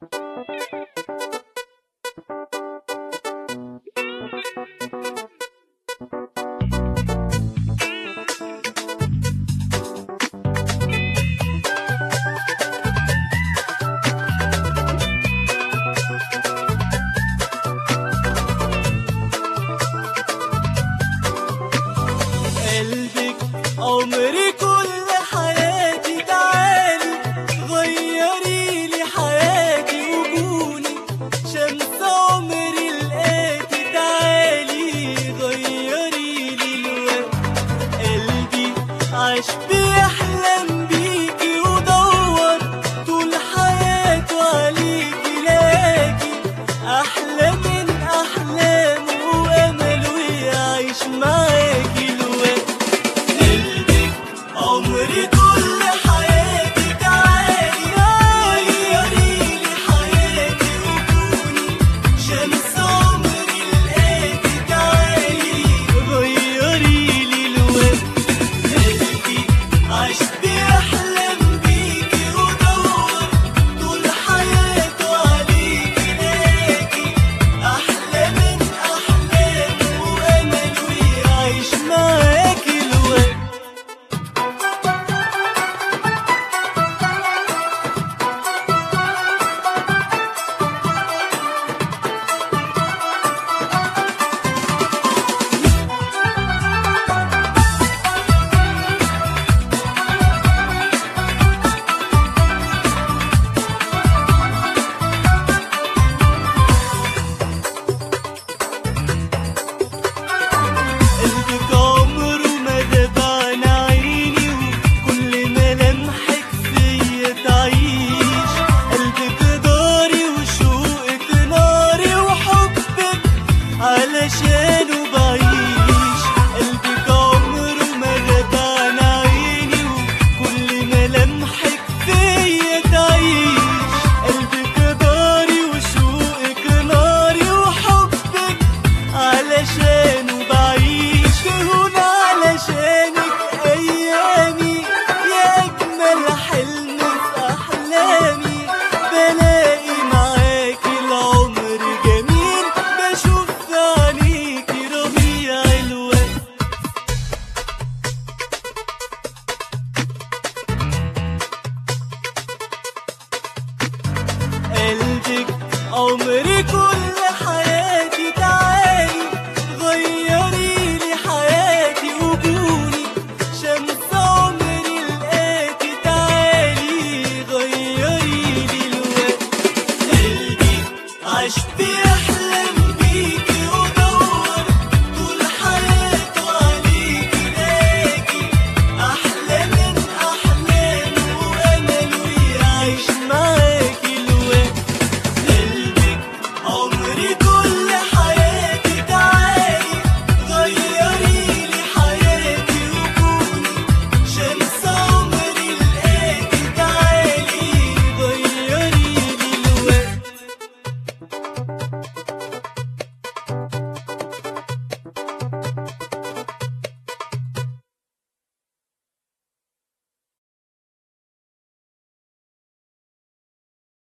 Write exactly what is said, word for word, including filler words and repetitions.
قلبك عمري كل حياتي، تعالي غيري لي حياتي وقولي شمس عمري الآتي، تعالي غيري لي الوقت. قلبي عاش بيحلم بيكي ودور طول حياته عليكي، لاقي أحلى من أحلامه وأمله يعيش معاكي الوقت. قلبك عمري كل حياتي، تعالي غيري لي حياتي وكوني شمس عمري الآتي، تعالي غيري لي الوقت. قلبي عاش بيحلم بيكي ودور طول حياته عليكي، لاقي أحلى من أحلامه وأمله يعيش معاكي الوقت. قلبك عمره ما داب عن عيني وكل ملامحك فيا تعيش، قلبك داري وشوقك ناري وحبك علشانه بعيش. قلبك عمره ما داب عن عيني وكل ملامحك فيا تعيش، قلبك داري وشوقك ناري وحبك علشانه بعيش. تهون علشانك أيامي يا أجمل حلم في أحلامي، بلاقي معاكي العمر جميل، بشوف في عينيكي ربيع الوقت. قلبك عمري كل